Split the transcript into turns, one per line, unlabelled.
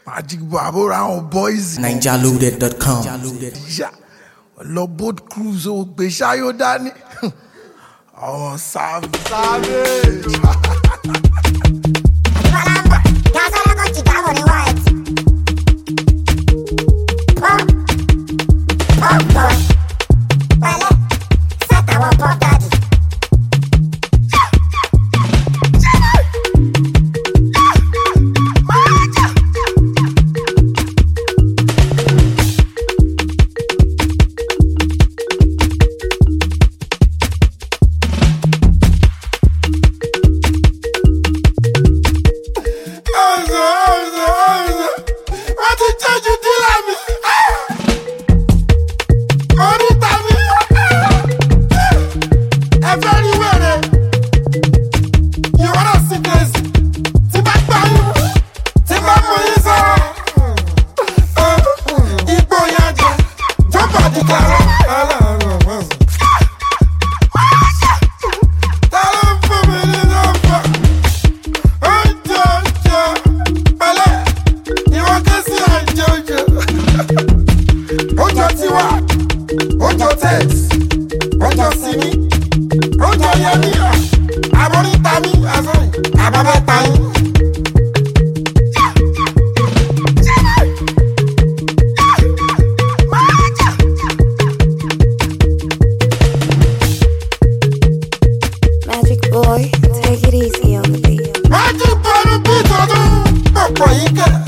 Magic Babo round boys.
NigerLoaded.com.
Yeah. Lọ boat cruise o gbé ṣáyó dání. Àwọn savage.
Magic boy, take it easy on the beat.
Magic boy, beat on the beat.